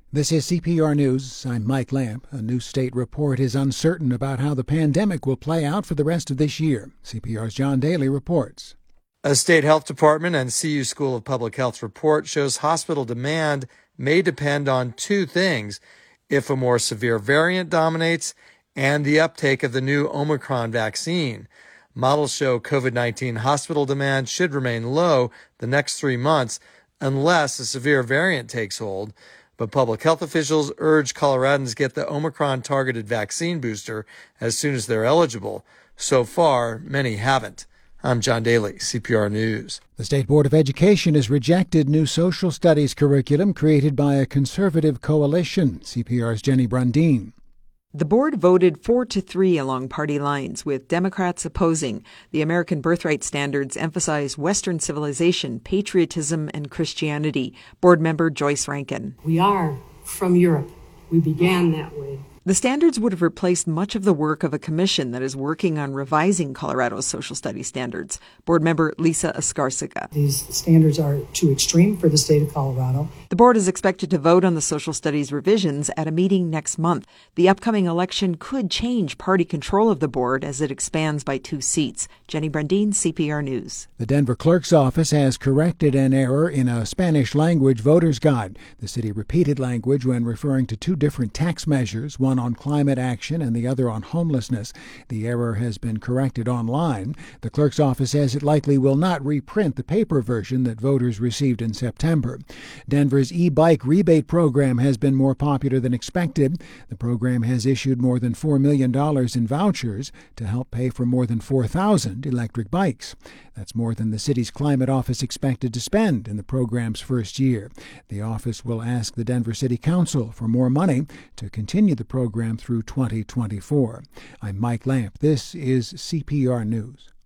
This is CPR News. I'm Mike Lamp. A new state report is uncertain about how the pandemic will play out for the rest of this year. CPR's John Daly reports. A state health department and CU School of Public Health report shows hospital demand may depend on two things: if a more severe variant dominates and the uptake of the new Omicron vaccine. Models show COVID-19 hospital demand should remain low the next 3 months unless a severe variant takes hold. But public health officials urge Coloradans get the Omicron-targeted vaccine booster as soon as they're eligible. So far, many haven't. I'm John Daly, CPR News. The State Board of Education has rejected new social studies curriculum created by a conservative coalition. CPR's Jenny Brundin. The board voted 4-3 along party lines, with Democrats opposing. The American Birthright Standards emphasize Western civilization, patriotism, and Christianity. Board member Joyce Rankin. We are from Europe. We began that way. The standards would have replaced much of the work of a commission that is working on revising Colorado's social studies standards. Board member Lisa Escarcega. These standards are too extreme for the state of Colorado. The board is expected to vote on the social studies revisions at a meeting next month. The upcoming election could change party control of the board as it expands by 2 seats. Jenny Brundin, CPR News. The Denver Clerk's Office has corrected an error in a Spanish-language voter's guide. The city repeated language when referring to 2 different tax measures, one on climate action and the other on homelessness. The error has been corrected online. The clerk's office says it likely will not reprint the paper version that voters received in September. Denver's e-bike rebate program has been more popular than expected. The program has issued more than $4 million in vouchers to help pay for more than 4,000 electric bikes. That's more than the city's climate office expected to spend in the program's first year. The office will ask the Denver City Council for more money to continue the program through 2024. I'm Mike Lamp. This is CPR News.